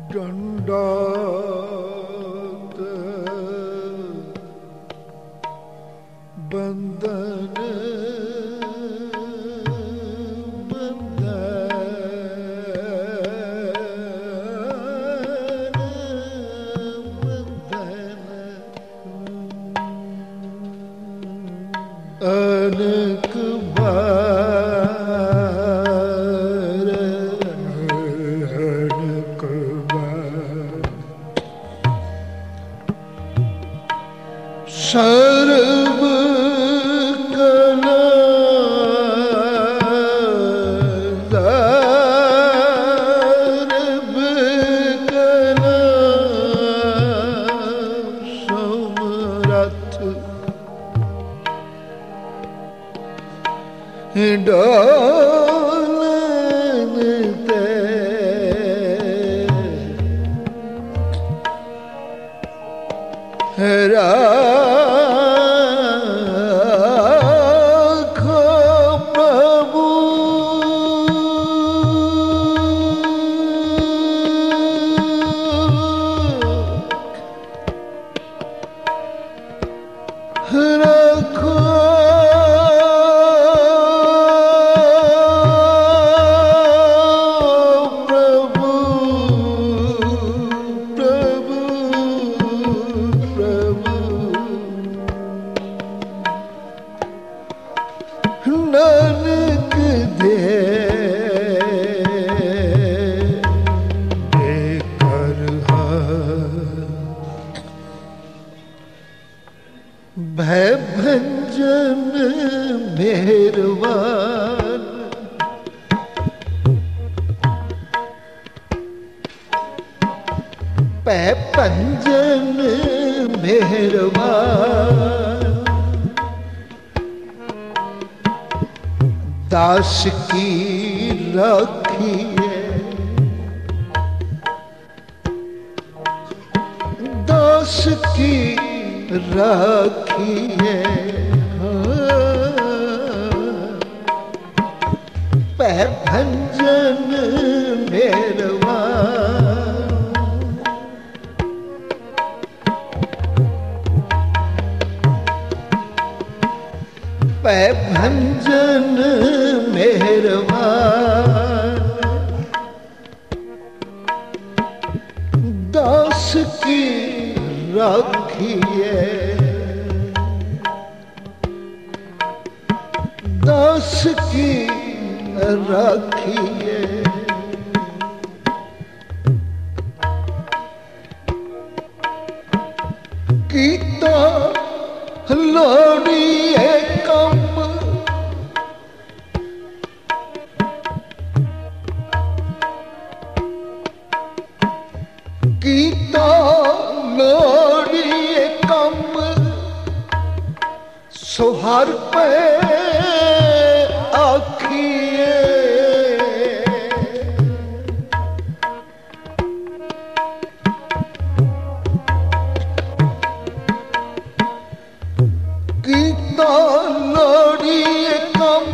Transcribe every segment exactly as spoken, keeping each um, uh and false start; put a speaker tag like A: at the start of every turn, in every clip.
A: दंडात बंधन अनेक बार अनेक बार सर्व कला सर्व कला समरथ डोलन ते राखो प्रभु राखो नानक दे कर भय भंजन मेहरबान पै पंजन मेहरबान दास की राखिए दास की राखिए पै भंजन मेहरबान पै भंजन मेहरबान दास की राखिए दास की राखिए कीता लोड़िए कम कीता लोड़िए कम सुहर पे आखिए कीता लोड़िए कम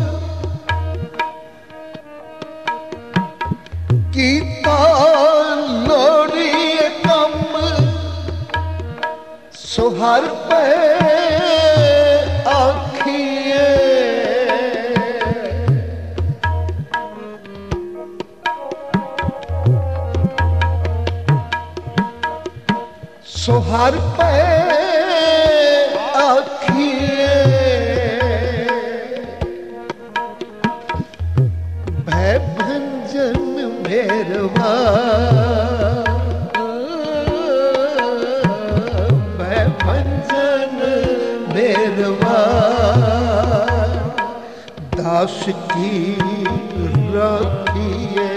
A: कीता लोड़िए कम सुहर पे आखिए सुहर पे आखिए भय भंजन मेहरबान भय भंजन मेहरबान दास की राखिए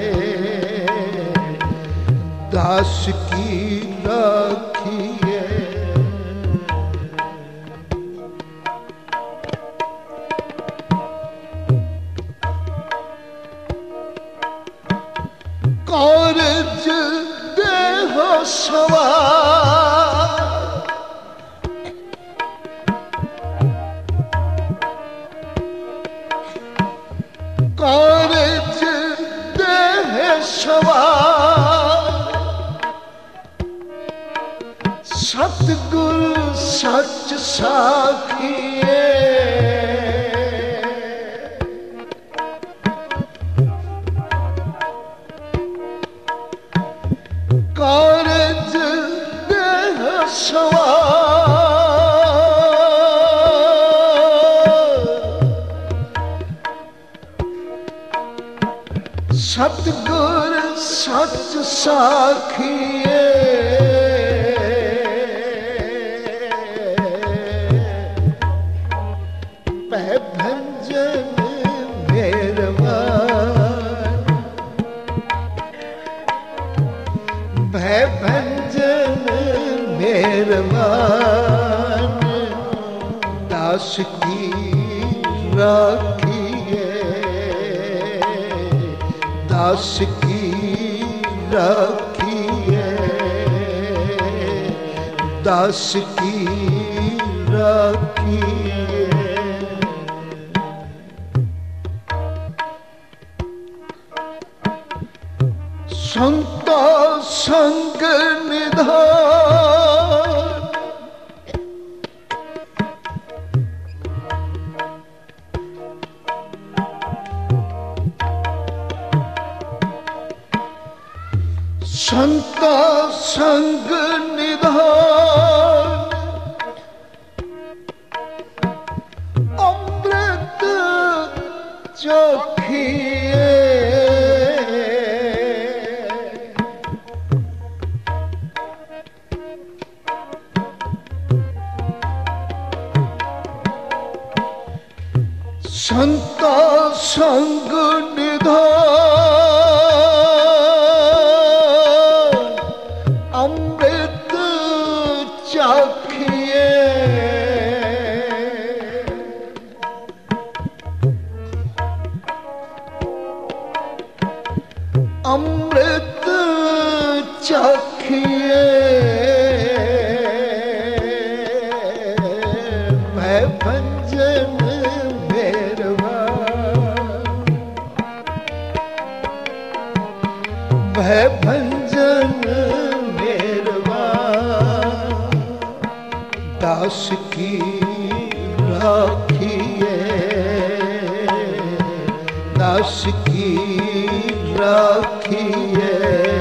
A: दास की राखिए कारज देह सवार कारज देह सवार ਸਤਿਗੁਰ ਸੱਚ ਸਾਖੀਏ ਕਾਰਜ ਦੇਹ ਸਵਾਰ ਸਤਿਗੁਰ ਸੱਚ ਸਾਖੀਏ ਭੈ ਭੰਜਨ ਮੇਰਵਾਨ ਭੈ ਭੰਜਨ ਮੇਰਵਾਨ ਦਾਸ ਕੀ ਰਾਖੀਏ ਦਾਸ ਕੀ ਰਾਖੀਏ ਦਾਸ ਕੀ ਰਾਖੀਏ ਸੰਤਾ ਸੰਗ ਨਿਧਾਨ ਸੰਤਾ ਸੰਗ ਨਿਧਾਨ ਅੰਮ੍ਰਿਤ ਚਖੀਏ ਸੰਤਾ ਸੰਗ ਨਿਧਾਨ ਅੰਮ੍ਰਿਤ ਚਾਖੀਏ ਅੰਮ੍ਰਿਤ ਚਾਖੀਏ ਭੈ ਭੰਜਨ ਭੈ ਭੰਜਨ ਮੇਰਵਾਨ ਦਾਸ ਕੀ ਰਾਖੀਏ ਦਾਸ ਕੀ ਰਾਖੀਏ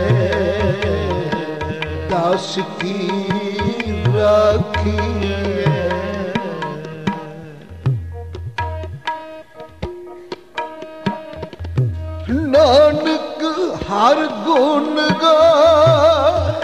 A: ਦਾਸ ਕੀ ਰਾਖੀਏ ਨਾਨਕ ਹਰ ਗੁਣ ਗਾਏ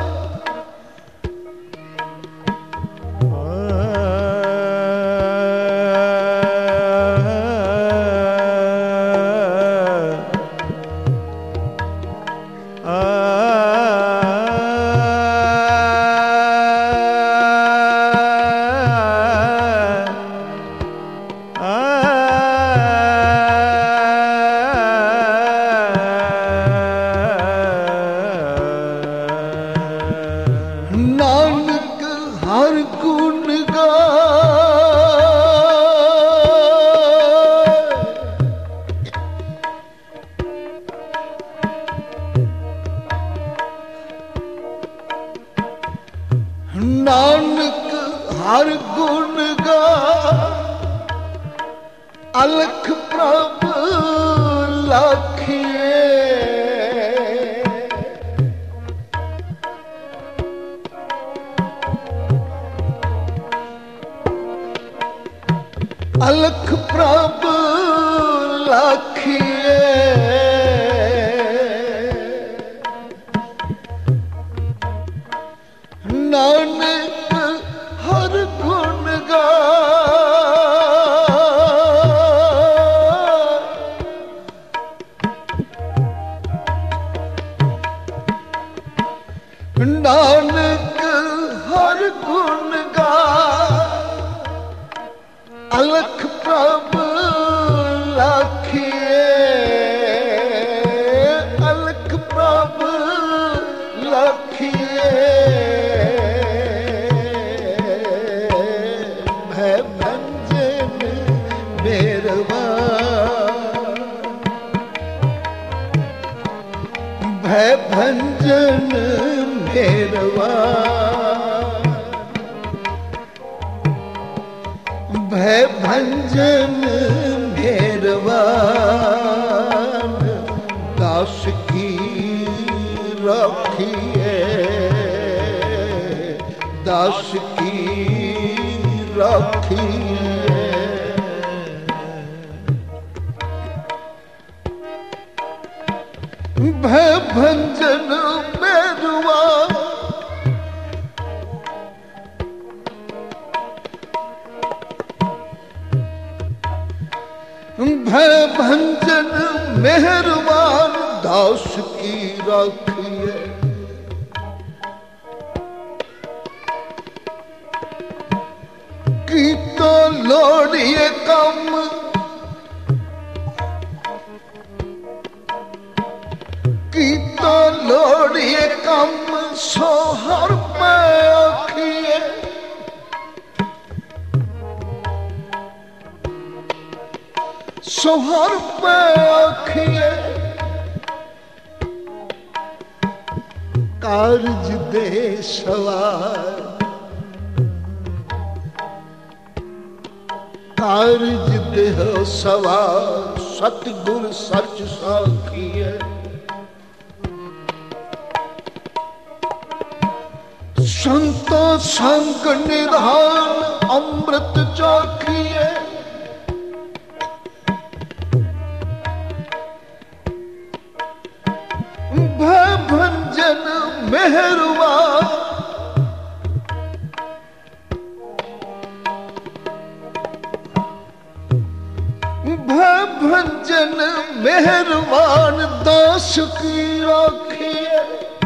A: ਨਾਨਕ ਹਰ ਗੁਣ ਗਾਏ ਨਾਨਕ ਹਰ ਗੁਣ ਗਾਏ ਅਲਖ ਪ੍ਰਭ ਲਾਖੀਏ ਅਲਖ ਪ੍ਰਭ ਲਾਖੀਏ ਨਾਨਕ ਹਰ ਗੁਣ ਗਾਏ ਨਾਨਕ ਹਰ ਗੁਣ ਗਾਏ ਅਲਖ ਪ੍ਰਭ ਲਾਖੀਏ ਅਲਖ ਪ੍ਰਭ ਲਾਖੀਏ ਭੈ ਭੰਜਨ ਮੇਰਵਾਨ ਭੈ ਭੰਜਨ ਮੇਰਵਾਨ भय भंजन मेहरबान दास की राखिए, दास की राखिए। भय भंजन मेहरबान भय भंजन मेहरबान दास की राखिए। की तो लोड़िए कम की तो लोड़िए कम सो हर पे आखिए। सोहर पे आखिए कारज दे सवार, कारज दे सवार सतगुर सच साखिए। संतो संग निधान अमृत चाखिए। भय भंजन मेहरबान भय भंजन मेहरबान दास की राखिए।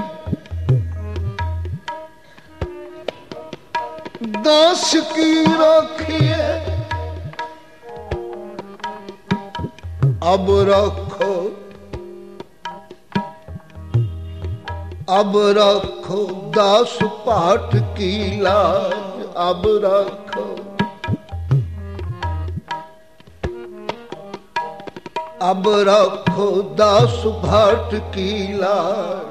A: दास की राखिए। अब रखो अब रखो दास पाठ की लाज। अब रखो अब रखो दास पाठ की लाज।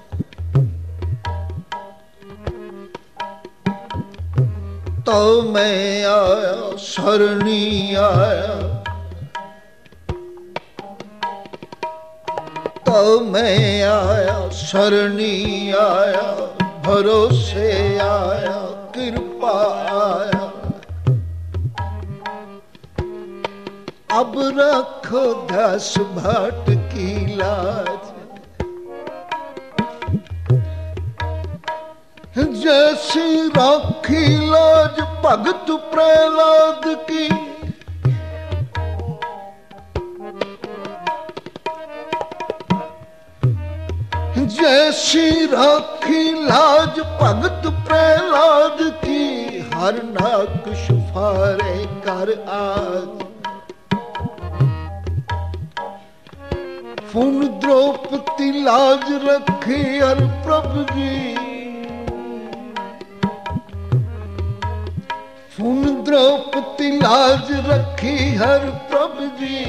A: तो मैं आया शरणी आया, तो मैं आया शरणी आया, भरोसे आया कृपा आया। अब रखो दास भाट की लाज। जैसी राखी लाज भगत प्रहलाद की, जैसी राखी लाज भगत प्रहलाद की। हर नाक सुफारे कर आज। फुन द्रौपदी लाज रखी हर प्रभु जी। फुन द्रौपदी लाज रखी हर प्रभु जी।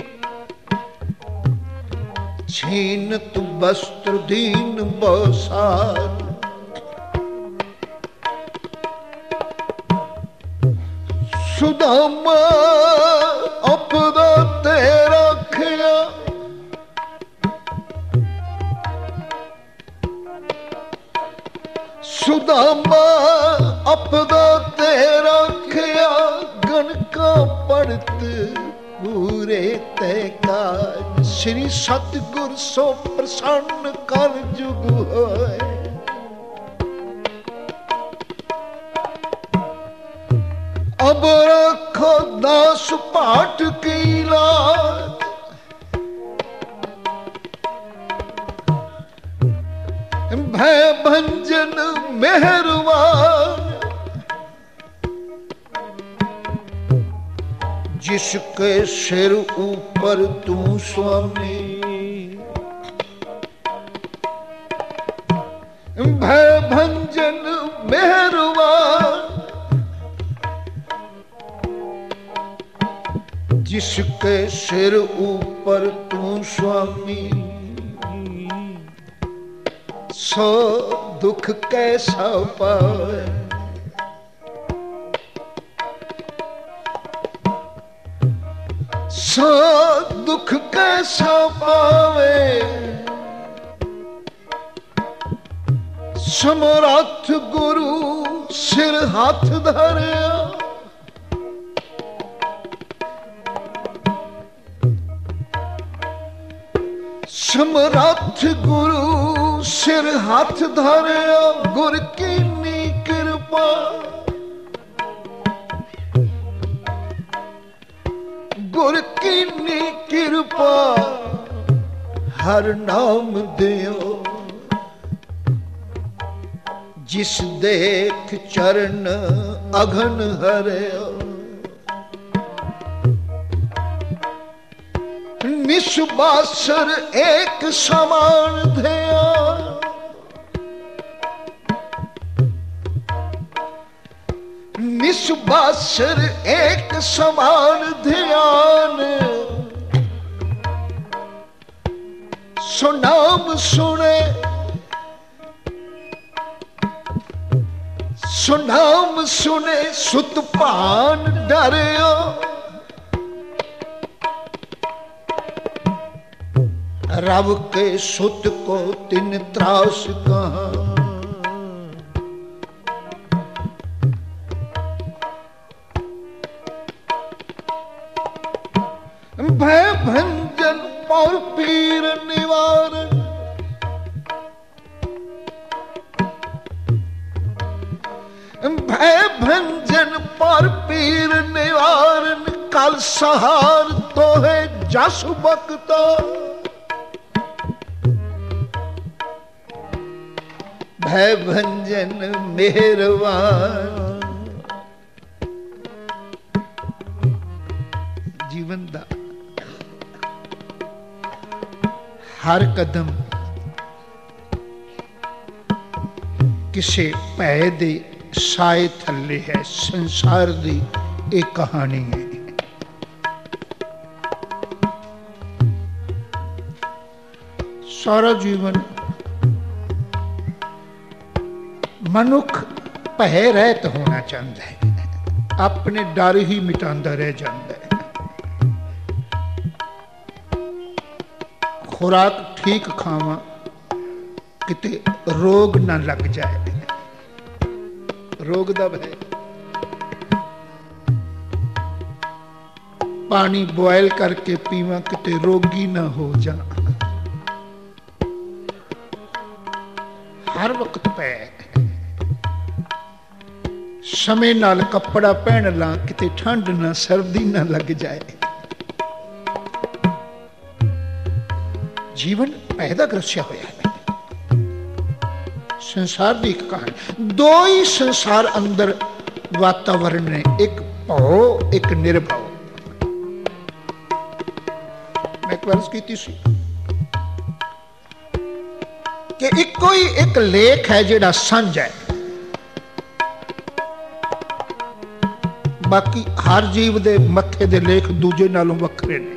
A: छीनत वस्त्र दीन बसार, सुदामा अपदा तेरा खिया। सुदामा अपदा तेरा खिया। गण का पड़त पूरे तय काज। श्री सतगुर सो प्रसन्न कर जुग होए। अब रखो दास पाठ की लाज। भय भंजन मेहरबान जिसके सिर ऊपर तू स्वामी। भय भंजन मेहरबान जिसके सिर ऊपर तू स्वामी। सो दुख कैसा पाए। सो दुख कैसा पावे, समरथ गुरु सिर हाथ धरिया। समरथ गुरु सिर हाथ धरिया, गुर कीनी कृपा। गुर कीनी कृपा हर नाम दियो, जिस देख चरण अघन हरियो। निस्वासर एक समान ध्यान, निस्वासर एक समान ध्यान। सो नाम सुने, सो नाम सुने सुत भान डरियो। रब के सुत को तिन त्रास कहा, भय भंजन और पीर निवारण। भय भंजन पर पीर निवारण, कल सहार तो है जस बकता। भय भंजन मेहरबान, जीवन दा हर कदम किसे भै दे साए थले है। संसार दी एक कहानी है। सारा जीवन मनुख भय रहत होना चाहता है, अपने डर ही मिटांदा रह जाता है। खुराक ठीक खावा, किते रोग ना लग जाए, रोग दा भय। पानी बॉयल करके पीवा, किते रोगी ना हो जा। हर वक्त भय। समय नाल कपड़ा पहन ला, किते ठंड ना सर्दी ना लग जाए। जीवन पैदा ग्रसिया होया है। संसार की एक कहानी। दो ही संसार अंदर वातावरण ने, एक भव एक निर्भव। मैं एक बार की सी कि एक कोई एक लेख है जिहड़ा सांझा है, बाकी हर जीव दे मत्थे दे लेख दूजे नालों वखरे ने।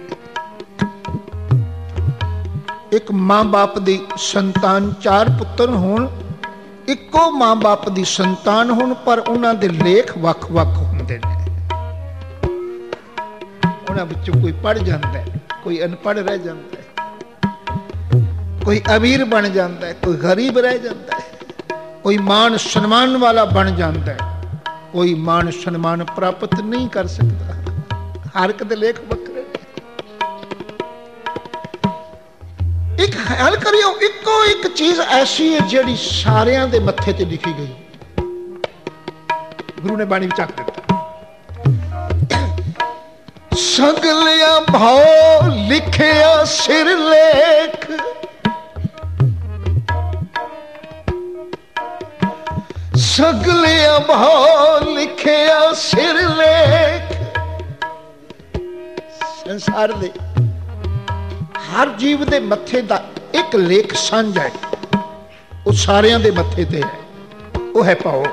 A: एक मां बाप दी संतान, चार पुत्र होण, इक्को मां बाप दी संतान होण, पर उन्हां दे लेख वख वख हुंदे ने। उन्हां विचों कोई पढ़ जांदा है, कोई अनपढ़ रह जांदा है, कोई अमीर बन जाता है, कोई गरीब रह जाता है, कोई मान सम्मान वाला बन जाता है, कोई मान सम्मान प्राप्त नहीं कर सकता। हर एक दे लेख वखरे। एक ख्याल करियो, इको एक चीज ऐसी है जिहड़ी सारियां दे मत्थे ते लिखी गई। गुरु ने बाणी विच आख दिता, सगलिया भाव लिखिया सिर लेख, सगलिया भाव लिखिया सिर लेख। संसार दे हर जीव दे मत्थे दा एक लेख साझा है, वो सारियां दे मत्थे ते है, वो है भाव।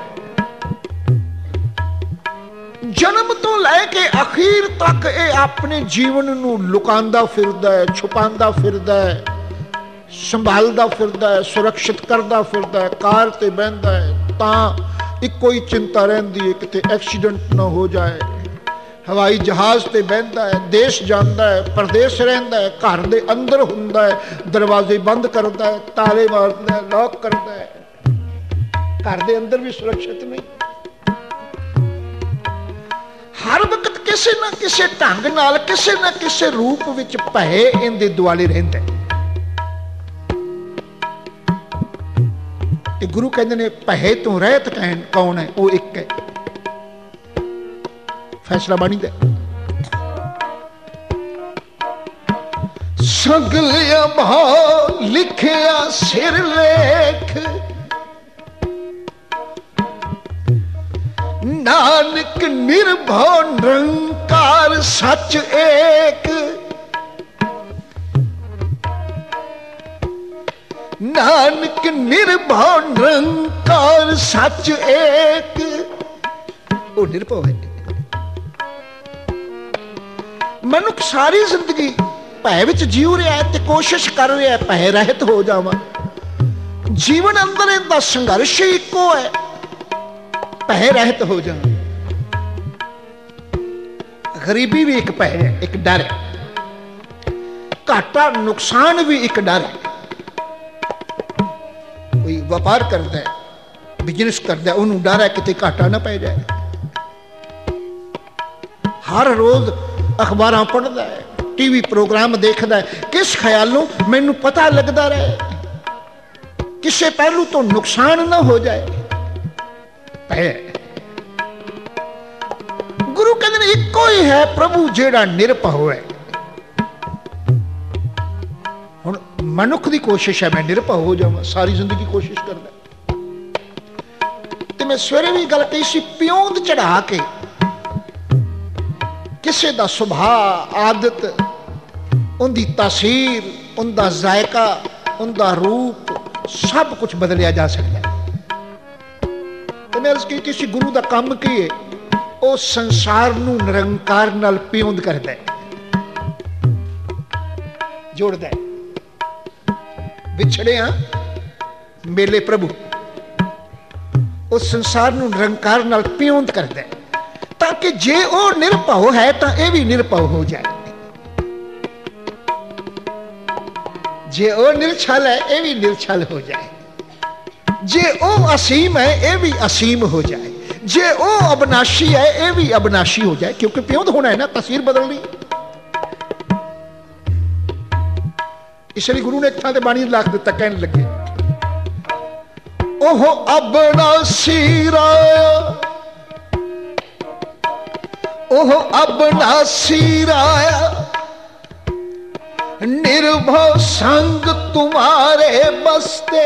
A: जन्म तो लैके अखीर तक ये अपने जीवन नू लुकांदा फिरदा है, छुपांदा फिरदा है, संभालदा फिरदा है, सुरक्षित करदा फिरदा है, कार ते बहंदा है, तां इक्को ही चिंता रहिंदी है किते एक्सीडेंट ना हो जाए, हवाई जहाज ते बहता है, देश जाता है, परदेश रहिंदा है, घर दे अंदर हुंदा है, दरवाजे बंद करता है, ताले मारता है, लॉक करता है, घर दे अंदर भी सुरक्षित नहीं। हर वक्त किसी ना किसी ढंग नाल किसी ना किसी रूप विच भय इहदे दुआले रहिंदा है। ते गुरु कहंदे ने भय तो रहत कौन है? वो एक है। फैसला बाणी दे सगलिया भाव लिखिया सिर लेख, नानक निर्भव निरंकार सच एक, नानक निर्भव निरंकार सच एक। वो निर्भव है। मनुख सारी जिंदगी भय विच जीव रहा है, कोशिश कर रहा है भय रहित हो जावां। जीवन अंदर इनका संघर्ष ही इको है, भय रहित हो जावां। गरीबी भी एक भय है, एक डर है। घाटा नुकसान भी एक डर है। कोई व्यापार करता है, बिजनेस करता है, उन्होंने डर है कितने घाटा ना पै जाए। हर रोज अखबार पढ़ता है, टीवी प्रोग्राम देखता है, किस ख्यालों मैनू पता लगता रहे किसी पहलू तो नुकसान ना हो जाए। गुरु कहते हैं इको ही है प्रभु जेड़ा निरभव है। हुण मनुख की कोशिश है मैं निरभव हो जावां, सारी जिंदगी कोशिश करता। ते मैं सवेरे भी गल कही सी, प्योंद चढ़ा के किसी का सुभाव आदत, उनकी तासीर, उनका जायका, उनका रूप सब कुछ बदलिया जा सकता है। तो मैं अर्ज की किसी गुरु का काम की है, वो संसार नू निरंकार नाल प्योंद करता है, जोड़ता है। विछड़े हाँ मेले प्रभु, उस संसार नू निरंकार नाल प्योंद करता है, ताकि जे वो निरभव है तो यह भी निरभव हो जाए, जे वो निरछल है यह भी निरछल हो जाए, जे वो असीम है यह भी असीम हो जाए, जे वो अविनाशी है यह भी अविनाशी हो जाए। क्योंकि प्योंद होना है ना, तस्वीर बदलनी। इसलिए गुरु ने एक थां ते बाणी लाख दिता, कहने लगे ओह अविनाशी राया, ओह अविनाशी राया, निर्भव संग तुम्हारे बसते।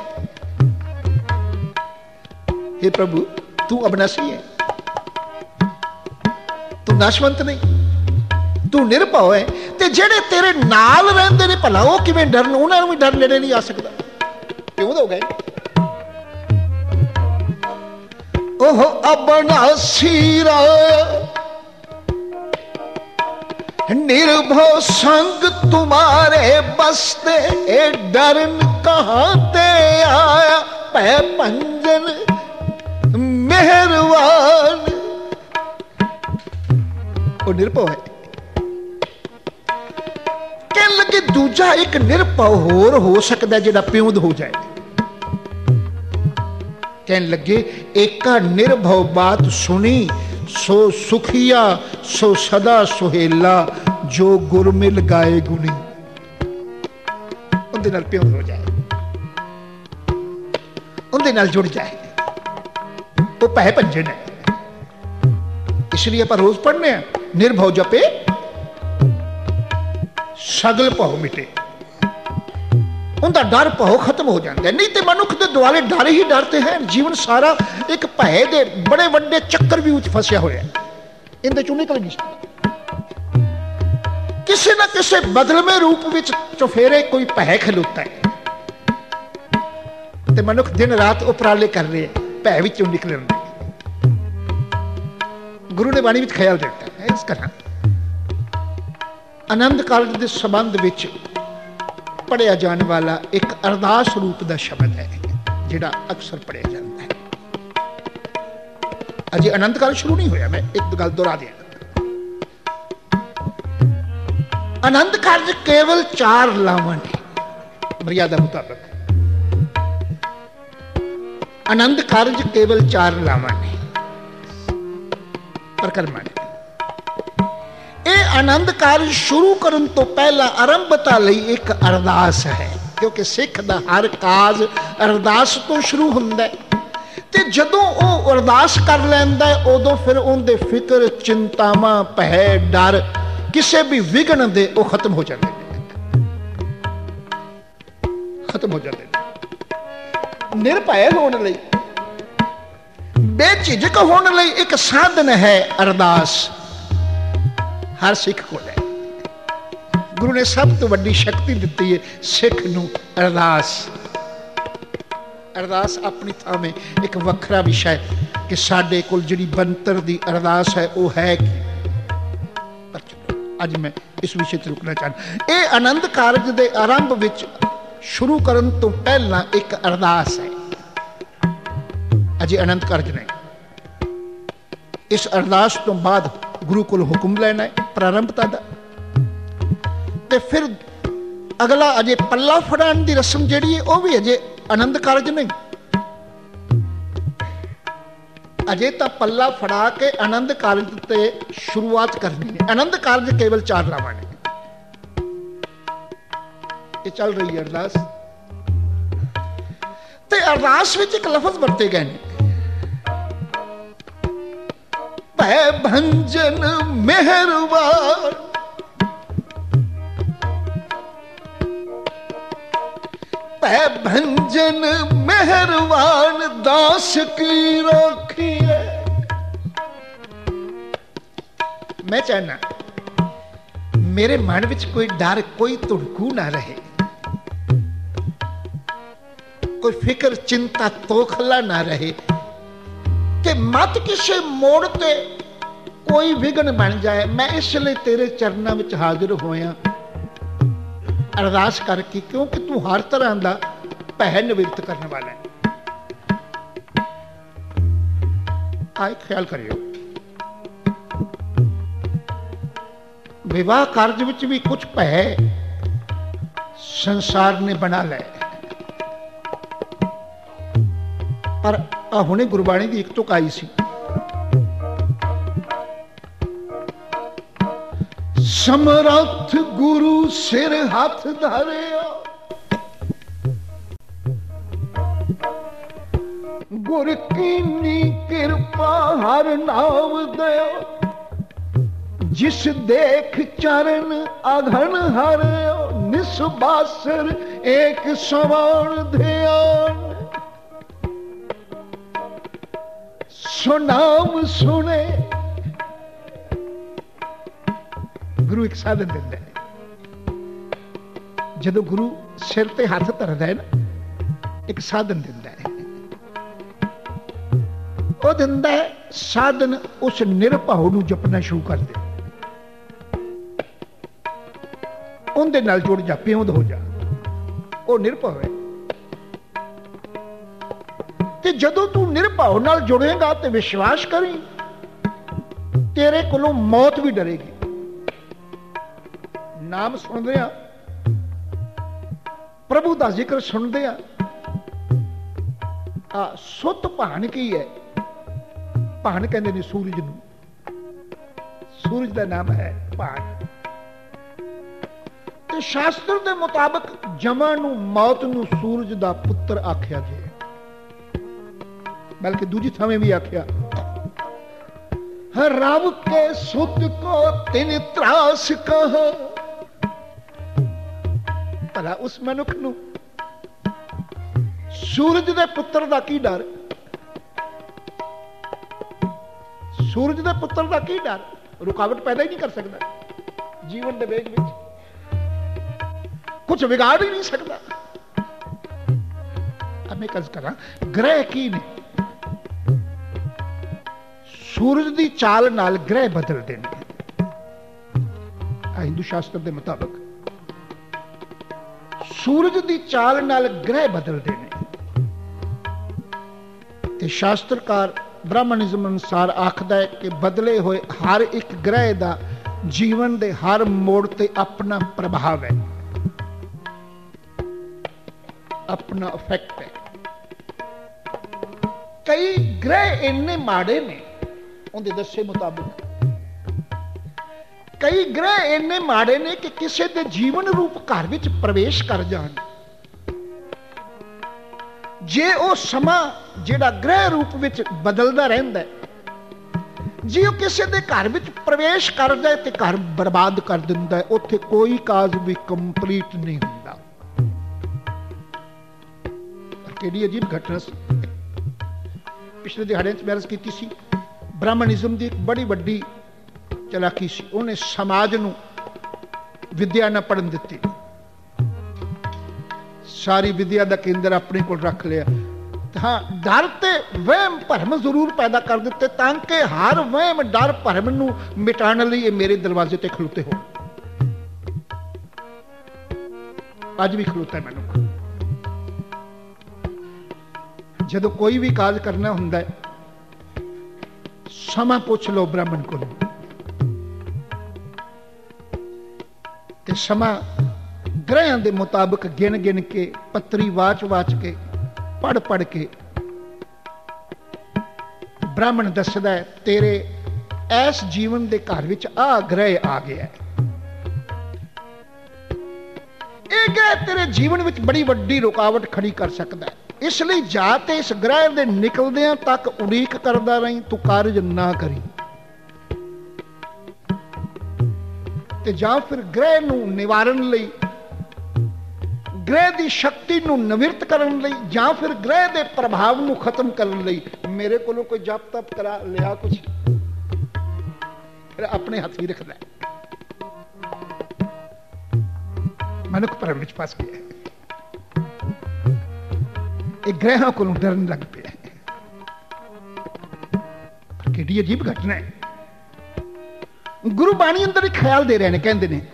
A: हे प्रभु तू अविनाशी है, तू नाशवंत नहीं, तू निरभव है। ते जेड़े तेरे नाल रहंदे ने भला वो किवें डरन, उन्हां नूं भी डर नेड़े नहीं आ सकदा। क्यों हो गए? ओह अविनाशी राया, निर्भव संग तुम्हारे बसते, ए डरन कहां ते आया, भय पंजन मेहरबान। वो निरभव है। कहने लगे दूजा एक निरभव होर हो सकता है जिहड़ा प्योंद हो जाए। कहने लगे एका निर्भव बात सुनी, सो सुखिया सो सदा सुहेला, जो गुर मिल गाए गुनी। उनदे नाल प्योंद हो जाए, उनदे नाल जुड़ जाए। वो भय भंजन है। इसलिए आप रोज पढ़ने हैं, निर्भव जपे सगल भव मिटे। उनका डर भव खत्म हो जाता है। नहीं तो मनुख के दुआले डर ही डरते हैं। जीवन सारा एक भय दे बड़े बड़े चक्कर भी फसिया होया, इनके चों निकल नहीं सकता। किसी न किसी बदलवे रूप में चुफेरे कोई भय खलोता है, तो मनुख दिन रात उपराले कर रहे हैं भय विचों निकलण। गुरु ने बाणी में ख्याल दिता है इस तरह। आनंद काल के संबंध विच पढ़िया जाने वाला एक अरदास रूप का शब्द है, जिहड़ा अक्सर पढ़िया जाता है। अजे आनंद काल शुरू नहीं होया, मैं एक गल दोहरा दिया। आनंद कारज केवल चार लावां ने मर्यादा मुताबिक। आनंद कारज केवल चार लावां ने परिक्रमा ने। यह आनंद कारज शुरू करन तो पहला आरंभता लई एक अरदास है, क्योंकि सिख दा हर काज अरदास तो शुरू हुंदा है। ते जदों वो अरदास कर लैंदा है उदों फिर उनके फिक्र चिंतावां भय डर किसी भी विघन दे वो खत्म हो जाते हैं, खत्म हो जाते हैं। निर्भय होने लई बेझिझक होने लई एक साधन है अरदास, हर सिख को है। गुरु ने सब तो वड्डी शक्ति दी है सिख नूं अरदास। अरदास अपनी थां में एक वखरा विषय कि साडे कोल जिहड़ी बनतर दी अरदास है वो है कि अज मैं इस विषय ते रुकना चाहना। ये आनंद कारज दे आरंभ विच शुरू करन तो पहला एक अरदास है, अजे आनंद कारज नहीं। इस अरदास तो बाद गुरु को हुक्म लेना है प्रारंभता दा, ते फिर अगला अजे पल्ला फड़ाण दी रस्म जिहड़ी है वो भी अजे आनंद कारज नहीं। अजे तो पल्ला फड़ा के आनंद कारज ते शुरुआत करनी है। आनंद कारज केवल चार लावां ने। ये चल रही है अरदास, ते अरदास विच एक लफज वरते गए ने, भय भंजन मेहरबान। भय भंजन मेहरबान दास की राखी है। मैं चाहना मेरे मन विच कोई डर कोई तुड़कू ना रहे, कोई फिक्र चिंता तोखला ना रहे, कि मत किसी मोड़ ते कोई विघन बन जाए। मैं इसलिए तेरे चरणों में हाजिर होया अरदास करके, क्योंकि तू हर तरह का भय निवृत्त करने वाला है। आए ख्याल करियो, विवाह कार्य विच भी कुछ भय संसार ने बना लिया, पर हुणे गुरबाणी की एक तुक आई सी, समरथ गुरु सिर हाथ धरियो, गुर कीनी कृपा हर नाम दयो, जिस देख चरण अघन हरियो, निस्बासर एक समान ध्यान, सुनाम सुने। गुरु एक साधन दिंदा है, जदों गुरु सिर ते हाथ धरदा है ना, एक साधन दिंदा है। वो दिंदा है साधन उस निरभाव नूं जपना शुरू कर दे, उनदे नाल जुड़ जा, पिउंद हो जा, वो निरभाव है। ते जदों तू निरभाव नाल जुड़ेगा ते विश्वास करी तेरे कोलों मौत भी डरेगी। नाम सुनदे आ, प्रभु दा जिक्र सुनदे आ, सुत भान की है। भान कहते ने सूरज नूं, सूरज का नाम है भान। ते शास्त्र के मुताबिक जमा नूं मौत नूं सूरज का पुत्र आख्या जे, बल्कि दूजी थावें भी आख्या, रब के सुत को तिन त्रास कहा। भला उस मनुख नूं सूरज के पुत्र का की डर, सूरज के पुत्र का की डर, रुकावट पैदा ही नहीं कर सकता जीवन के वेग में, कुछ बिगाड़ ही नहीं सकता। अब मैं कस करा ग्रह की ने सूरज की चाल नाल ग्रह बदलते हैं। हिंदू शास्त्र के मुताबिक सूरज की चाल नाल ग्रह बदलते हैं। शास्त्रकार ब्राह्मणिज्म अनुसार आखदा है कि बदले हुए हर एक ग्रह का जीवन के हर मोड़ ते अपना प्रभाव है, अपना इफेक्ट है। कई ग्रह इन्ने माड़े ने उनके दसे मुताबिक, कई ग्रह इन्ने माड़े ने कि किसी के जीवन रूप घर विच प्रवेश कर जान, जे वो समा जिहड़ा ग्रह रूप विच बदलदा रहिंदा है, जे वो किसी के घर विच प्रवेश कर जाए तो घर बर्बाद कर दिंदा है। उत्थे कोई काज भी कंप्लीट नहीं हुंदा। किहड़ी अजीब घटना सी, पिछले दिहाड़े मैं अर्ज की सी, ब्राह्मणिज्म की एक बड़ी वड्डी चलाकी सी, उन्हें समाज नूं विद्या ना पढ़न दिती, सारी विद्या का केंद्र अपने को रख लिया। हाँ, डर ते वहम भरम जरूर पैदा कर दिते ताकि हर वहम डर भरम नूं मिटाने लई मेरे दरवाजे ते खलोते हो। अज भी खलोता है मैनूं। जदों कोई भी काज करना हुंदा है, समा पुछ लो ब्राह्मण को, ते समा ग्रहां दे मुताबिक गिन गिन के, पत्री वाच वाच के, पढ़ पढ़ के ब्राह्मण दसदा है तेरे ऐस जीवन के घर विच आ ग्रह आ गया है, यह ग्रह तेरे जीवन विच बड़ी वड्डी रुकावट खड़ी कर सकता है, इसलिए जाते इस ग्रह के निकलदियां तक उड़ीक करदा रही, तू कार्य ना करी। ते जां फिर ग्रह नूं निवारण लई, ग्रह की शक्ति नूं निवृत्त करन लई, जां फिर ग्रह के प्रभाव नूं खत्म करन लई मेरे कोलों कोई जप तप करा लिया कुछ, फिर अपने हथ ही रखदा है। मनुख भरम विच फस गया, एक ग्रहां कोलों डरन लग पिया। किहड़ी अजीब घटना है। गुरु बाणी अंदर एक ख्याल दे रहे हैं, कहते हैं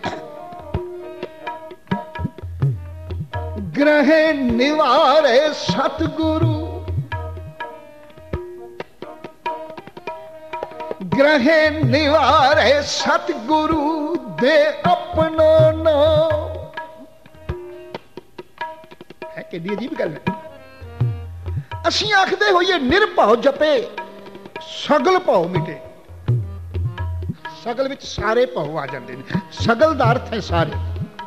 A: ग्रह निवारे सतगुरु, ग्रह निवारे सतगुरु दे अपना नाम। है कि अजीब गल है। असीं आखदे होइए निरभव जपे सगल भव मिटे, सगल विच सारे भव आ जाते हैं। सगल का अर्थ है सारे।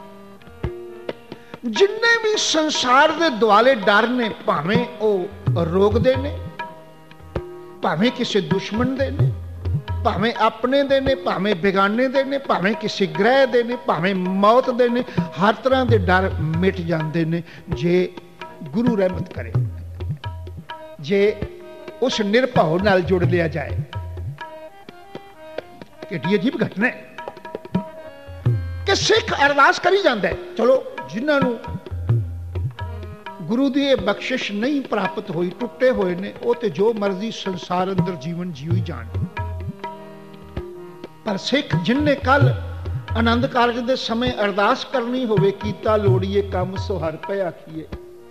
A: जिन्ने भी संसार के दुआले डर ने, भावें वो रोग दे ने, भावें किसी दुश्मन दे ने, भावें अपने दे ने, भावें बेगाने दे ने, भावें किसी ग्रह दे ने, भावें मौत दे ने, हर तरह के डर मिट जाते हैं जे गुरु रहमत करे, जे उस निरभव नाल जुड़ लिया जाए। कितनी अजीब घटना है कि सिख अरदास करी जाता है, चलो जिन्होंने गुरु की बख्शिश नहीं प्राप्त हुई, टुटे हुए ने, वो तो जो मर्जी संसार अंदर जीवन जीव ही जान। पर सिख जिन्हें कल आनंद कारज के समय अरदास करनी होवे, कीता लोड़िए काम सो हर पे आखिए,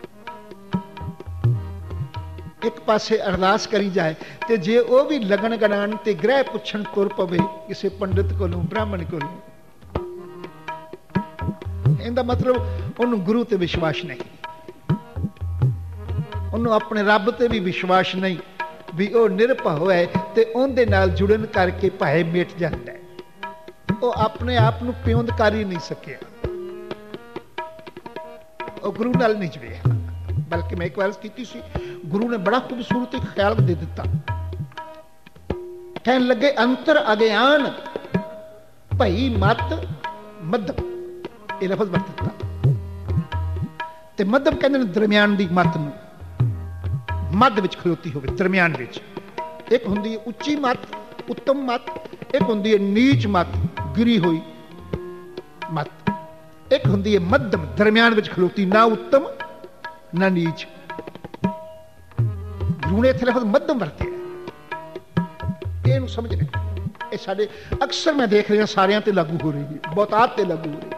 A: एक पासे अरदास करी जाए ते जे वो भी लगन गणान ते ग्रह पुछन तुर पवे किसी पंडित कोलों, ब्राह्मण कोलों, इनका मतलब उन्होंने गुरु ते विश्वास नहीं, उन्होंने अपने रब ते भी विश्वास नहीं भी वो निरभव है ते उनदे नाल जुड़न करके भाए मिट जाता है। वो अपने आप को प्योंद कर ही नहीं सकिया, वो गुरु नाल नहीं जुड़िया। बल्कि मैं एक बार की सी, गुरु ने बड़ा खूबसूरत ख्याल दे दिता, कहने लगे अंतर अज्ञान भई मत मध्यम, ये लफज बरत दिता। ते मध्यम कहते हैं दरम्यान की मत नूं, मध विच खलोती होवे, दरम्यान विच। एक हुंदी है उच्ची मत, उत्तम मत, एक हुंदी है नीच मत, गिरी हुई मत, एक हुंदी है मध्यम, दरम्यान विच खलोती, ना उत्तम ना नीच। गुरु ने इत्थे लफज मध्यम वरते, समझ रहे ये साडे अक्सर मैं देख रहा सारियां ते लागू हो रही है, बहुतात ते लागू हो रही है।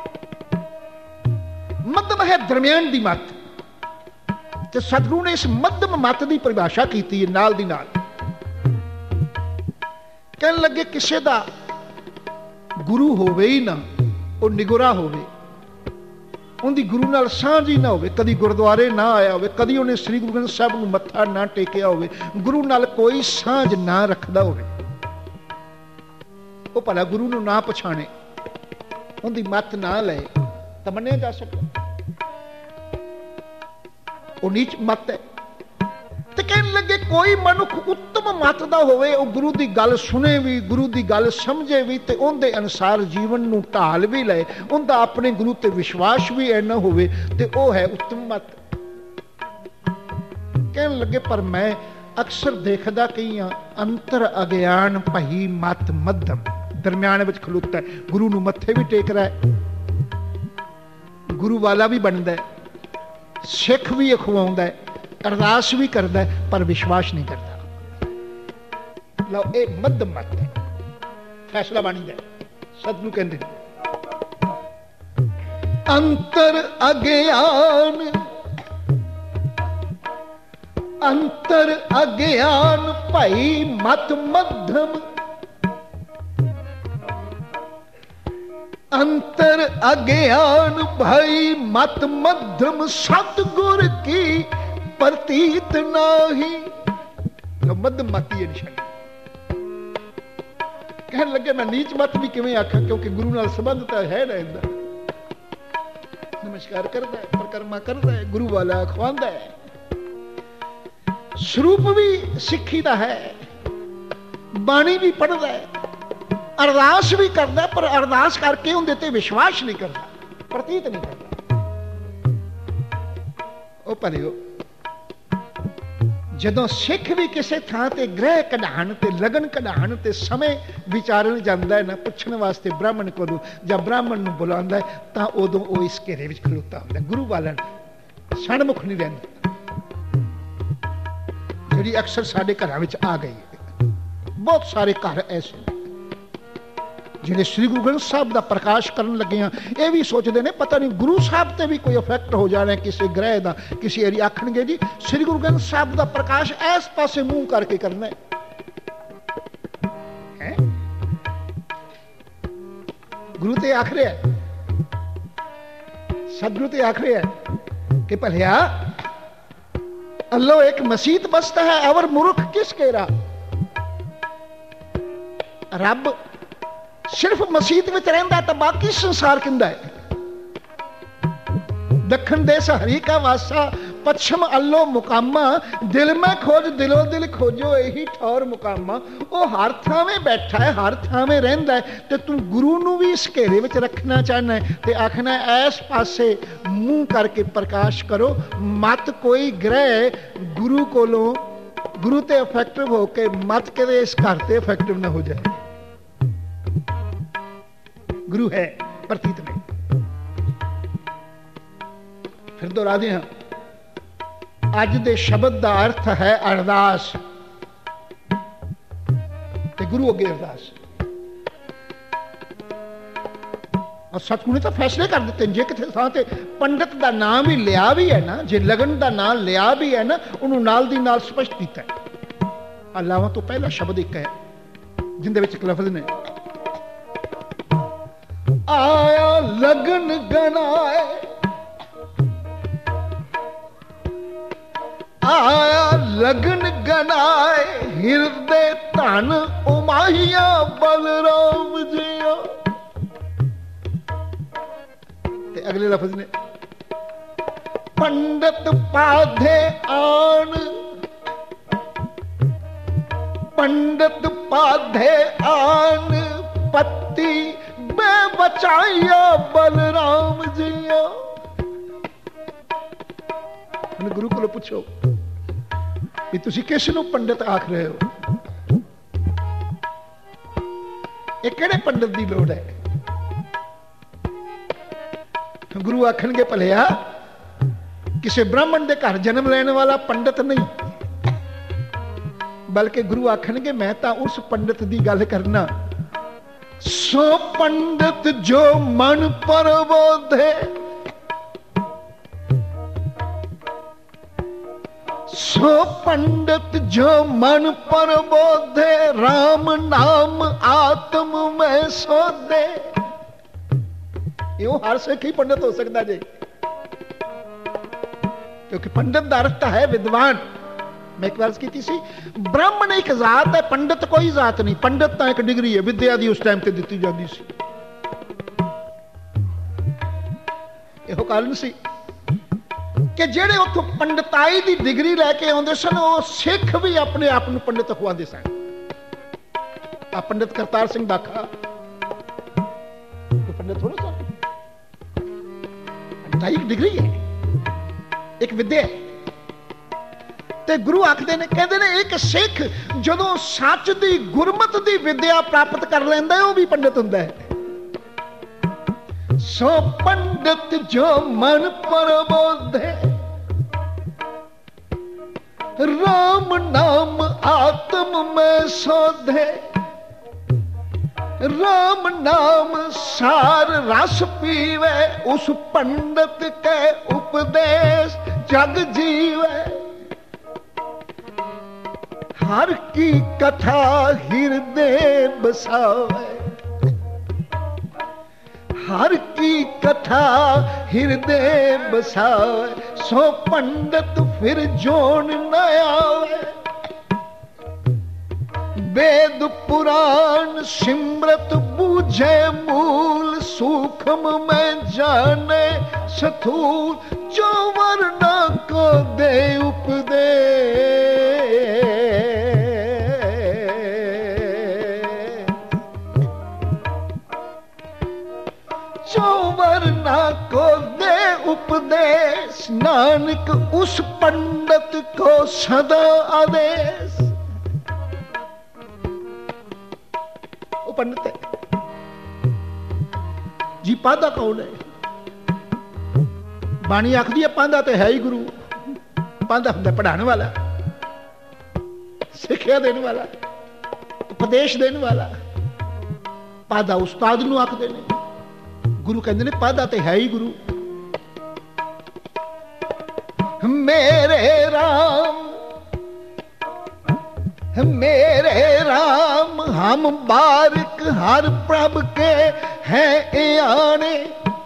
A: मध्यम है दरम्यान दी मत, ते सतगुरु ने इस मध्यम मत की परिभाषा की है नाल दी नाल। कहने लगे किसी का गुरु होवे ही ना, वो निगुरा होवे, उनकी गुरु नाल सांझ ही ना होवे, कदी गुरुद्वारे ना आया होवे, कदी उन्हें श्री गुरु ग्रंथ साहब नूं मत्था ना टेकिया होवे, गुरु नाल कोई सांझ ना रखदा होवे, वो भला गुरु नूं ना पछाणे, उनकी मत ना ले तो मन्निया जा सकता, वो नीच मत है। तो कहने लगे कोई मनुख उत्तम मत दा होवे, वो गुरु की गल सुने भी, गुरु की गल समझे भी, ते उनके अनुसार जीवन नूं ढाल भी ले, उनका अपने गुरु ते विश्वास भी इन्ना होवे, ते वो है उत्तम मत। कहने लगे पर मैं अक्सर देखदा कई अंतर अज्ञान भई मत मध्यम, दरम्यान विच खलोता है, गुरु नूं मत्थे भी टेक रहा है, गुरु वाला भी बनता है, सिख भी अखवाउंदा है, अरदास भी करता है, पर विश्वास नहीं करता। लो ये मध्यम मत है, फैसला बन जाए। सतगुरु कहते अंतर अज्ञान, अंतर अज्ञान भाई मत मध्यम, अंतर अज्ञान भाई मत मध्यम, सतगुर की प्रतीत नाही। मध्यम मत ही निशानी। कहने लगे मैं नीच मत भी किवें आखा, क्योंकि गुरु नाल संबंध तो है ना, इंदा नमस्कार करता है, परिक्रमा करता है, गुरु वाला अखवांदा है, स्वरूप भी सिक्खी दा है, बाणी भी पढ़ता है, अरदास भी करता है, पर अरदास करके उनदे ते विश्वास नहीं करता, प्रतीत नहीं करता। ओ भलियो जदों सिख भी किसी थां ते ग्रह कढ़ाण ते लगन कढ़ाण ते समय विचारण जांदा है ना, पुछण वास्ते ब्राह्मण कोलों जां ब्राह्मण नूं बुलांदा है, तां उदों वो इस घेरे विच खलोता हुंदा है, गुरु वाला सणमुख नहीं रहिंदा, जिहड़ी अक्सर साडे घरां विच आ गई है। बहुत सारे घर ऐसे जिहड़े श्री गुरु ग्रंथ साहब का प्रकाश करन लगे हैं, ये भी सोचते हैं पता नहीं गुरु साहब ते भी कोई इफेक्ट हो जाना है किसी ग्रह का, किसी एरी आखणगे जी श्री गुरु ग्रंथ साहब का प्रकाश इस पासे मुंह करके करना है, है? गुरु ते आख रहे है, सदगुरु ते आख रहे है कि भलिया अल्लाह एक मसीत बसता है, अवर मूर्ख किस केरा। रब सिर्फ मसीत में रहिंदा तो बाकी संसार किंदा है। दखन देश हरी का वासा, पश्चिम अल्लो मुकामा, दिल में खोज दिलो दिल खोजो यही ठौर मुकामा। वो हर थावे बैठा है, हर थावे रहिंदा है, ते तू गुरु नूं भी इस घेरे विच रखना चाहना है, ते आखना इस पासे मुंह करके प्रकाश करो, मत कोई ग्रह गुरु कोलों गुरु ते इफेक्टिव होके मत के इस घर ते इफेक्टिव ना हो जाए। गुरु है प्रतीत में। फिर दोहराते हैं, अज दे शब्द का अर्थ है अरदास, ते गुरु अगे अरदास। और सतगुरु ने तो फैसले कर दिते, जे किसी थां ते पंडित का नाम भी लिया भी है ना, जे लगन का नाम लिया भी है ना, उन्होंने नाल दी नाल स्पष्ट किया है। अल्लाह तो पहला शब्द एक है जिंदे विच एक लफ्ज ने, आया लगन गनाए, आया लगन गनाए, हिरदे धन उमाहिया बलराम जिया। ते अगले लफ्ज ने, पंडित पाधे आन, पंडित पाधे आन, पत्ती बचाइया बलराम जिया। गुरु को पूछो कि तुसी किस नूं पंडित आख रहे हो, ये किहड़े पंडित की लोड़ है। गुरु आखणगे भलिया किसी ब्राह्मण के घर जन्म लेने वाला पंडित नहीं, बल्कि गुरु आखणगे मैं तो उस पंडित की गल करना, सो पंडित जो मन पर बोधे, सो पंडित जो मन पर बोधे, राम नाम आत्म में सोधे। यूं हर सिख ही पंडित हो सकता जी, क्योंकि पंडित का अर्थ है विद्वान। मैं एक बार की सी, ब्राह्मण एक जात है, पंडित कोई जात नहीं। पंडित तो एक डिग्री है, विद्या दी उस टाइम ते दिती जाती सी। यह कारण सी कि जेड़े उत्थों पंडिताई दी डिग्री लैके आउंदे सन, वो सिख भी अपने आप नूं पंडित अखवांदे सन। आ पंडित करतार सिंह दाखा कोई पंडित थोड़ा सा, पंडिताई एक डिग्री है, एक विद्या है। ते गुरु आखदे ने, कहंदे ने एक सिख जदों सच दी गुरमत दी विद्या प्राप्त कर लैंदा है, वो भी पंडित हुंदा है। सो पंडित जो मन पर बोधे, राम नाम आत्म में सोधे। राम नाम सार रस पीवे, उस पंडित के उपदेश जग जीवे। हर की कथा हृदय बसावे, हर की कथा हृदय बसावे। सो पंडित फिर जोन न आवे। वेद पुराण सिमरत बूझे मूल, सूक्ष्म में जाने स्थूल। जो वर्णा को दे उपदेश, जो वर्णा को दे उपदेश। नानक उस पंडित को सदा आदेश। वो पंडित है जी। पादा कौन है? बाणी आखदी है पांदा तो है ही गुरु। पांदा हुंदा पढ़ाने वाला, सिक्ख्या देने वाला, उपदेश देने वाला। पादा उस्ताद नूं आखदे ने, गुरु कहंदे ने पादा तो है ही गुरु। मेरे राम मेरे राम हम बारिक हर प्रभ के हैं आने।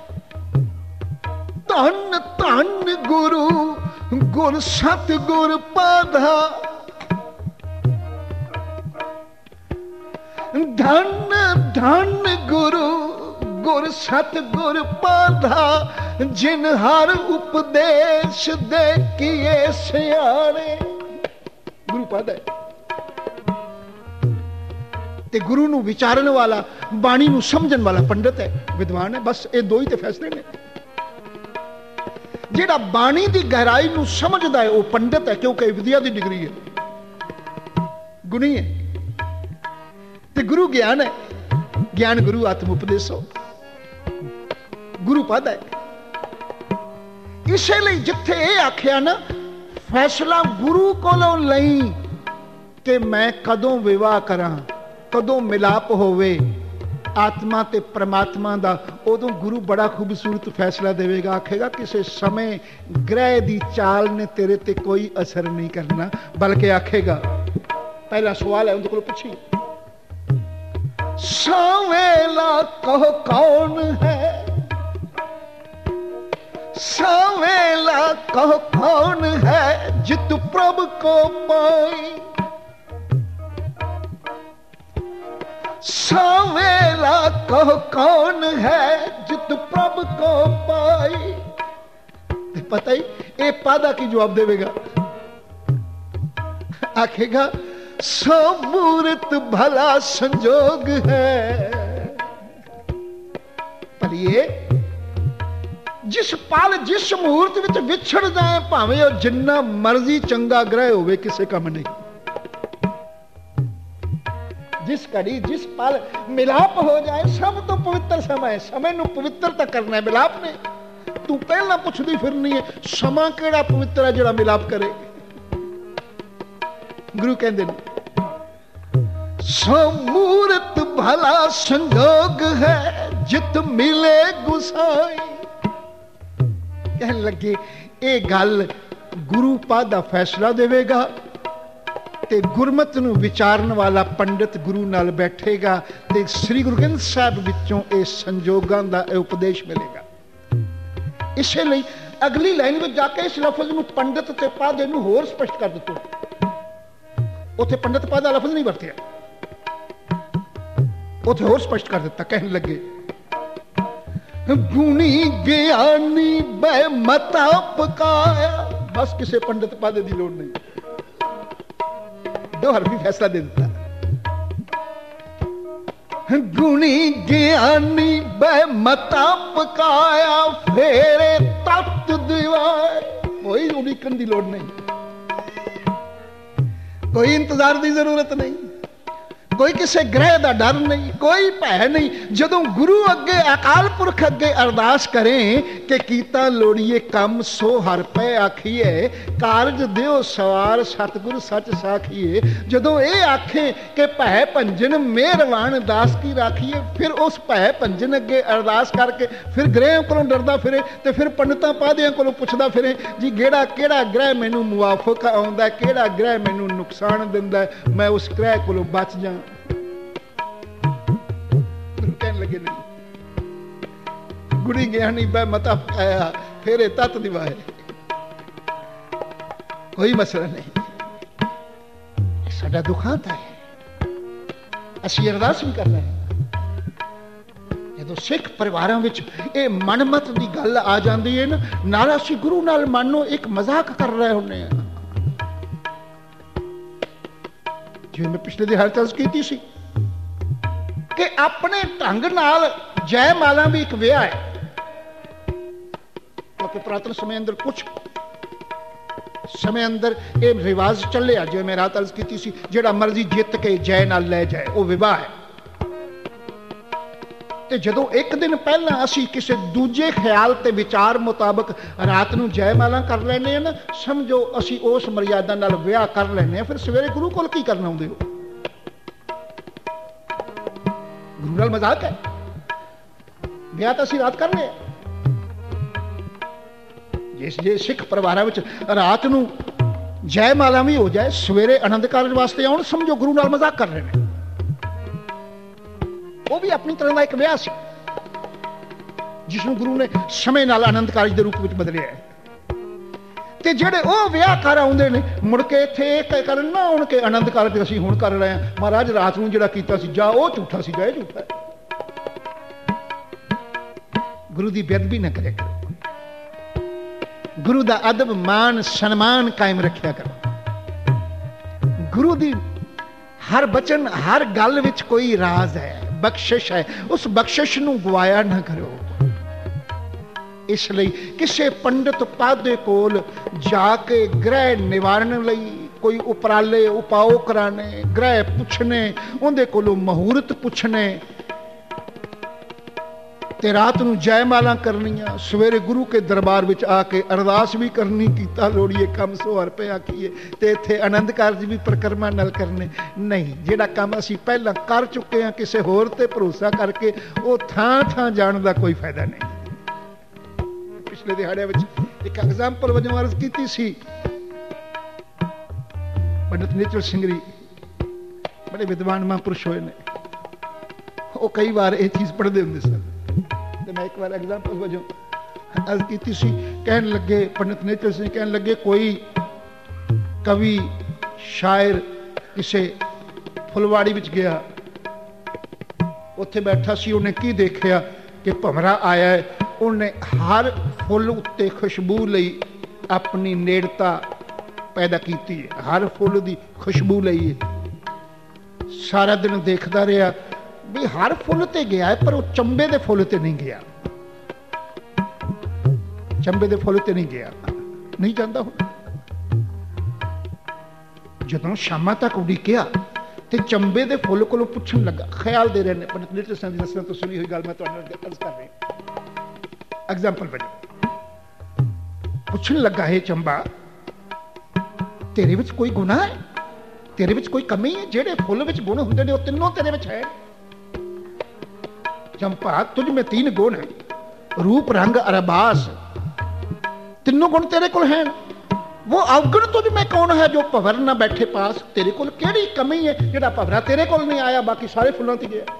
A: धन धन गुरु गुर सतगुर पाधा। धन धन गुरु गुर सतगुर पाधा। जिन हर उपदेश दे किए सियाने। गुरु पाधा है ते गुरु नू विचारन वाला, बाणी नू समझन वाला पंडित है, विद्वान है। बस ये दो ही ते फैसले ने। जेड़ा बाणी दी गहराई नू समझदा है वो पंडित है, क्योंकि विद्या दी डिग्री है, गुणी है। ते गुरु ज्ञान है, ज्ञान गुरु आत्म उपदेशो, गुरु पद है। इसलिए जिथे ये आख्या ना, फैसला गुरु कोलों लई कि मैं कदों विवाह करा, कदों मिलाप होवे आत्मा ते परमात्मा दा, उदों गुरु बड़ा खूबसूरत फैसला देवेगा। आखेगा किसी समय ग्रह दी चाल ने तेरे ते कोई असर नहीं करना, बल्कि आखेगा, पहला सवाल है उनके को पूछी, सावेला कहो कौन है। सावेला कहो कौन है, जित प्रभु को पाई। सावेला कहो कौन है, जित प्रभु को पाई। पता ही ये पादा की जवाब देवेगा। आखेगा सो मूर्त भला संजोग है। पर ये जिस पाल जिस मुहूर्त विच विछड़ जाए, भावें और जिन्ना मर्जी चंगा ग्रह होवे, किसे कम नहीं। जिस घड़ी जिस पल मिलाप हो जाए, सब तो पवित्र समय, समय नू पवित्र तक करना है मिलाप ने। तू पहला पुछदी फिरनी है समा केड़ा पवित्र है जेड़ा मिलाप करे। गुरु कहंदे ने समूर्त भला संजोग है, जित मिले गुसाई। कहने लगे ये गल गुरु पद दा फैसला देवेगा ते गुरमत नूं विचारन वाला पंडित गुरु नाल बैठेगा ते श्री गुरु ग्रंथ साहिब विचों इह संजोगां दा उपदेश मिलेगा। इसलिए अगली लाइन में जाके इस लफज नूं पंडित ते पद नूं होर स्पष्ट कर दित्ता। उत्थे पंडित पद दा लफज नहीं वरतिया, उत्थे होर स्पष्ट कर दिता। कहने लगे गुणी ज्ञानी बै मता पकाया। बस किसी पंडित पद की लोड़ नहीं, दो हरफी फैसला दे दिता। गुणी ज्ञानी बै मता पकाया फेरे तत्त दिवाए। कोई उड़ीकन की लोड़ नहीं, कोई इंतजार की जरूरत नहीं, कोई किसी ग्रह का डर नहीं, कोई भय नहीं। जदों गुरु अगे अकाल पुरख अगे अरदास करें कि कीता लोड़िए कम सो हर पै आखिए, कारज दिओ सवार सतगुर सच साखिए। जदों ये आखें कि भय भंजन मेहरबान दास की राखिए, फिर उस भय भंजन अगे अरदास करके फिर ग्रह को डरदा फिरे ते फिर पंडितां पादियां को पुछदा फिरे जी गेड़ा केड़ा ग्रह मैनू मुआफक आउंदा, केड़ा ग्रह मैनू नुकसान दिंदा, मैं उस ग्रह को बच जा। कहने लगे नहीं, गुणी ज्ञानी बै मता पकाया फेरे तत दिवाए। कोई मसला नहीं। साडा दुखांत है, असीं अरदास भी कर रहे हैं। जदों सिख परिवारां विच इह मनमत दी गल आ जांदी है ना, नाल असीं गुरु नाल मानो एक मजाक कर रहे हुंदे आ। जिवें मैं पिछले दिहाड़े तर्ज कीती सी कि अपने ढंग नाल जयमाला भी एक विआह है, क्योंकि पुरातन समय अंदर कुछ समय अंदर ये रिवाज चले आ, जो मैं रात अर्ज की सी, जिहड़ा मर्जी जित के जय नाल ले जाए वो विवाह है। ते जदों एक दिन पहला असी किसी दूजे ख्याल ते विचार मुताबक रात नूं जयमाला कर लैने आ ना, समझो असी उस मर्यादा नाल विआह कर लैने, फिर सवेरे गुरु कोल की करना आउंदे हो? गुरु नाल मजाक है, ब्याह तो असीं रात कर रहे हैं। जिस जे सिख परिवार में रात नूं जयमाला भी हो जाए, सवेरे आनंद कारज वास्ते आउण, समझो गुरु नाल मजाक कर रहे हैं। वो भी अपनी तरह का एक विआह सी जिसनूं गुरु ने समय नाल आनंद कारज के रूप में बदलिया है। ते जेड़े वो विआह कर आउंदे ने मुड़ के इत्थे करन ना आउण के आनंद कारज असीं हुण कर रहे हैं, महाराज रात नूं जिहड़ा कीता सी जा वो झूठा सी, जाए झूठा है। गुरु की बेअदबी ना करे करो, गुरु का अदब मान सन्मान कायम रखिया करो। गुरु की हर बचन हर गल विच कोई राज है, बख्शिश है, उस बख्शिश नूं गवाया ना करो। इसलिए किसी पंडित पादे कोल जाके ग्रह निवारण लई कोई उपराले उपाओ कराने, ग्रह पुछने, उहदे कोलों मुहूर्त पुछने, ते रात नूं जयमाला करनियां, सवेरे गुरु के दरबार विच आके अरदास भी करनी, कीता लोड़िए कम सो हर पे आखिए, ते इत्थे आनंद कारज भी परिक्रमा नाल करने। नहीं, जिहड़ा काम असीं पहलां कर चुके हैं किसी होर ते भरोसा करके, वो थां थां जाण दा कोई फायदा नहीं। पिछले दिहाड़े विच एक एग्जाम्पल वजों अर्ज कीती सी, पंडित नेचर सिंगरी बड़े विद्वान महापुरुष होए ने, वो कई बार ये चीज़ पढ़ते होंदे सन। मैं एक बार एग्जाम्पल वजों अर्ज की सी, कहन लगे पंडित नेचर सिंह कहन लगे कोई कवि शायर किसी फुलवाड़ी विच गया, उत्थे बैठा सी, उन्हें की देखिया कि भंवरा आया है, उन्हें हर फुल उत्ते खुशबू लई अपनी नेड़ता पैदा की है, हर फुल की खुशबू लई है। सारा दिन देखता रहा भी हर फुल ते गया है, पर वो चंबे दे फुल ते नहीं गया, चंबे दे फुल ते नहीं गया, नहीं जाता हूं। जदों शामा तक उड़ीकिया ते चंबे दे फुल कोलों पुछण लगा, ख्याल दे रहे ने पंडित नेचर सिंह दी दसण तो सुनी हुई गल मैं तुहानू अर्ज कर रहा। एग्जाम्पल वजह पुछण लगा, है चंबा तेरे विच कोई गुनाह है, तेरे विच कोई कमी है? जेड़े फुल विच गुण हुंदे ने वो तीनों तेरे विच है। चंपा तुझ में तीन गुण है, रूप रंग अरबास, तीनों गुण तेरे कोल हैं। वो अवगुण तुझ में कौन है जो भंवर ना बैठे पास। तेरे कोल केड़ी कमी है जेड़ा भंवरा तेरे कोल नहीं आया बाकी सारे फुलों ते गया।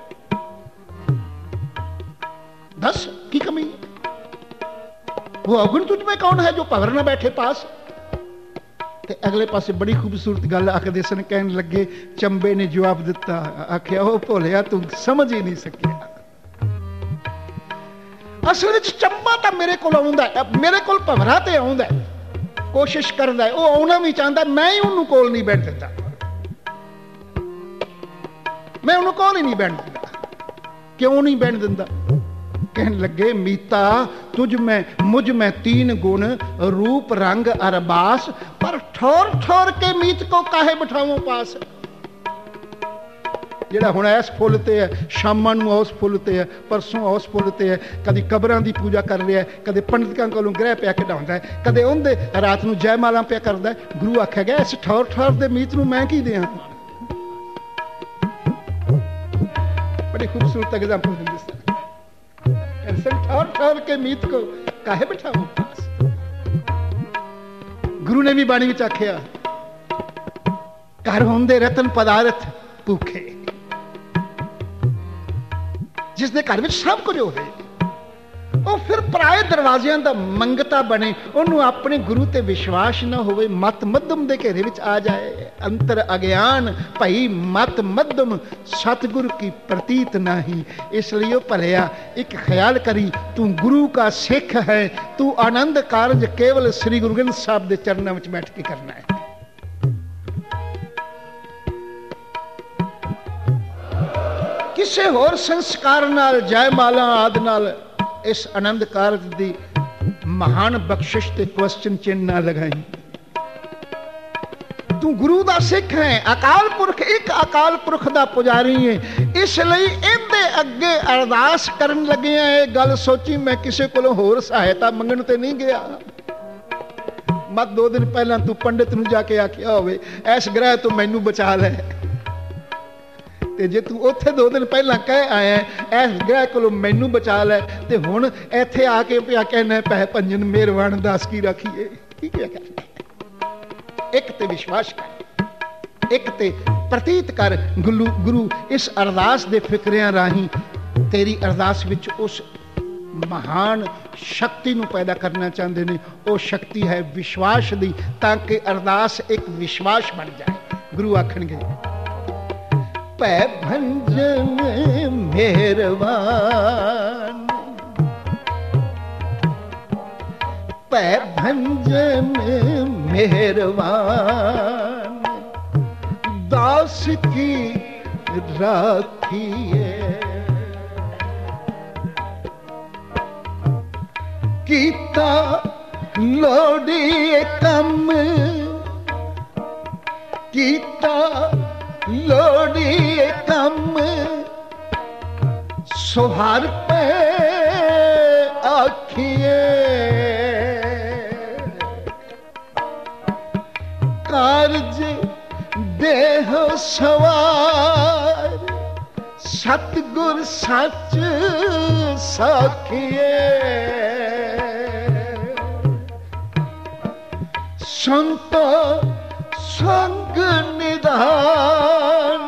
A: दस की कमी है? वो अवगुण तुझ में कौन है जो भंवर ना बैठे पास। ते अगले पासे बड़ी खूबसूरत गल आखदे सन, कहन लगे चंबे ने जवाब दिता, आख्या ओ भोलिया तू समझ ही नहीं सकिया। असल विच चंबा तां मेरे कोल आउंदा है, मेरे कोल भंवरा ते आउंदा है, कोशिश करदा है, वो आउणा भी चाहता, मैं ही उन्होंने कोल नहीं बैठ देता, मैं उन्होंने कोल ही नहीं बैठ देता। क्यों नहीं बैठ दिंदा? कहन लगे मीता तुझ में मुझ में तीन गुण रूप रंग अरबास, पर ठोर ठोर के मीत को काहे बिठाऊं पास। ਜਿਹੜਾ ਹੁਣ ਇਸ ਫੁੱਲ ਤੇ ਹੈ, ਸ਼ਾਮਾਂ ਨੂੰ ਉਸ ਫੁੱਲ ਤੇ ਹੈ, ਪਰਸੋਂ ਉਸ ਫੁੱਲ ਤੇ ਹੈ, ਕਦੀ ਕਬਰਾਂ ਦੀ ਪੂਜਾ ਕਰ ਰਿਹਾ, ਕਦੇ ਪੰਡਿਤਾਂ ਕੋਲੋਂ ਗ੍ਰਹਿ ਪਿਆ ਕਢਾਉਂਦਾ ਹੈ, ਕਦੇ ਉਹਦੇ ਰਾਤ ਨੂੰ ਜੈਮਾਲਾਂ ਪਿਆ ਕਰਦਾ। ਗੁਰੂ ਆਖਿਆ ਗਿਆ ਇਸ ਠੌਰ ਠੌਰ ਦੇ ਮੀਤ ਨੂੰ ਮੈਂ ਕੀ ਦਿਆਂ। बड़ी खूबसूरत एग्जाम्पल ठौर ठौर के मीत को काहे बिठाऊं पास। गुरु ने भी बाणी विच आख्या घर होंदे रतन पदार्थ भूखे, जिसके घर में सब कुछ होवे ਉਹ ਫਿਰ ਪਰਾਏ ਦਰਵਾਜ਼ਿਆਂ ਦਾ ਮੰਗਤਾ ਬਣੇ, ਉਹਨੂੰ ਆਪਣੇ ਗੁਰੂ ਤੇ ਵਿਸ਼ਵਾਸ ਨਾ ਹੋਵੇ, ਮਤ ਮੱਧਮ ਦੇ ਘੇਰੇ ਵਿੱਚ ਆ ਜਾਏ। ਅੰਤਰ ਅਗਿਆਨ ਭਈ ਮਤ ਮੱਧਮ ਸਤਿਗੁਰ ਕੀ ਪ੍ਰਤੀਤ ਨਹੀਂ। ਇਸ ਲਈ ਉਹ ਭਲਿਆ ਇੱਕ ਖਿਆਲ ਕਰੀ ਤੂੰ ਗੁਰੂ का ਸਿੱਖ ਹੈ, ਤੂੰ ਆਨੰਦ ਕਾਰਜ ਕੇਵਲ ਸ੍ਰੀ ਗੁਰੂ ਗ੍ਰੰਥ ਸਾਹਿਬ ਦੇ ਚਰਨਾਂ ਵਿੱਚ ਬੈਠ ਕੇ ਕਰਨਾ ਹੈ। ਕਿਸੇ ਹੋਰ ਸੰਸਕਾਰ ਨਾਲ ਜੈਮਾਲਾ ਆਦਿ ਨਾਲ इस आनंद कारज की महान बख्शिश ते क्वेश्चन चिन्ह ना लगाई। तू गुरु दा सिख है, अकाल पुरख एक अकाल पुरख दा पुजारी है, इसलिए इहदे अगे अरदास करन लगे हैं। गल सोची मैं किसी कोलों होर सहायता मंगण ते नहीं गया। मत दो दिन पहला तू पंडित नूं जाके आखिया होवे इस ग्रह तो मैनू बचा लै, ते जे तू उत्थे दो दिन पहला कह आया इस ग्रह कोलों मैनू बचा लै, ते हुण इत्थे आके पिया कहना पै भंजन मेहरबान दास की राखीए। की क्या करना? एक ते विश्वास कर, एक ते प्रतीत कर। गुरु गुरु इस अरदास दे फिक्रियां राही तेरी अरदास विच उस महान शक्ति नूं पैदा करना चाहते हैं। वो शक्ति है विश्वास दी, ताकि अरदास एक विश्वास बन जाए। गुरु आखणगे पै भंजन मेहरबान, पै भंजन मेहरबान दास की राखिए। कीता लोड़िए कम, कीता लोड़ी कम सुहार पे आखिए। कारज देह सवार सतगुर सच साखिए। संतो संग निधान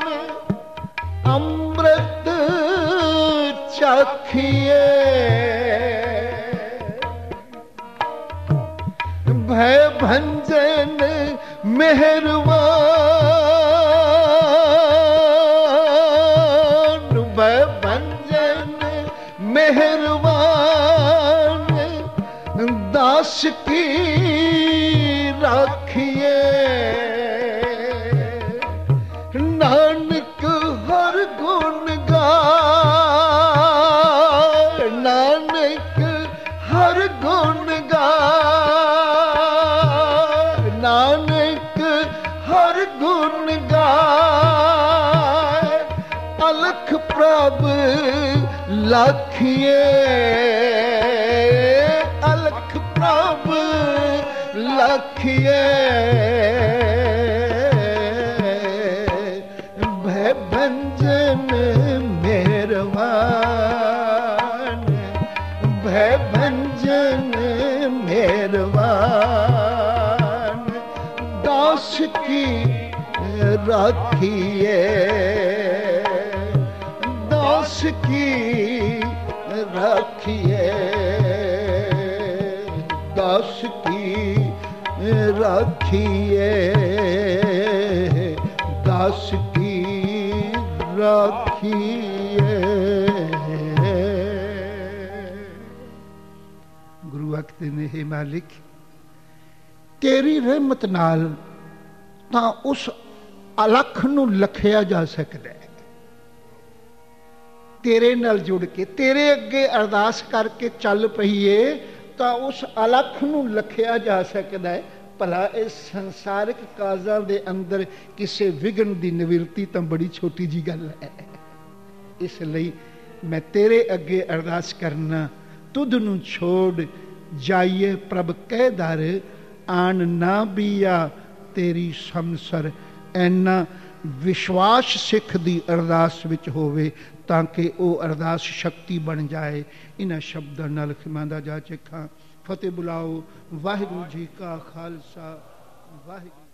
A: अमृत चाखिए। भय भंजन मेहरबान, भय भंजन मेहरबान दास की राखिए। नानक हर गुण गाए, नानक हर गुण गाए, नानक हर गुण गाए। अलख प्रभ लाखिए, अलख प्रभ लाखिए। भंजन मेहरबान, भय भंजन मेहरबान दास की राखिए, दास की राखिए, दास की राखिए, दास की राखिए। गुरु आखते ने, हे मालिक तेरी रहमत नाल तां उस अलख नूं लखिया जा सकदा है। तेरे नाल जुड़ के तेरे अगे अरदास करके चल पईए तां उस अलख नूं लखिया जा सकदा है। भला इस संसारिक काजां दे अंदर किसी विघन की निवृत्ति तां बड़ी छोटी जी गल है। इसलिए मैं तेरे अगे अरदास करना, तुध नूं छोड़ जाइए प्रभ कह दर, आन ना बीया तेरी समसर। ऐना विश्वास सिख दी अरदास विच होवे ताकि वो अरदास शक्ति बन जाए। इन्हां शब्दां नाल खिमांदा जा चेखा। फतेह बुलाओ। वाहिगुरू जी का खालसा, वाहिगुरू।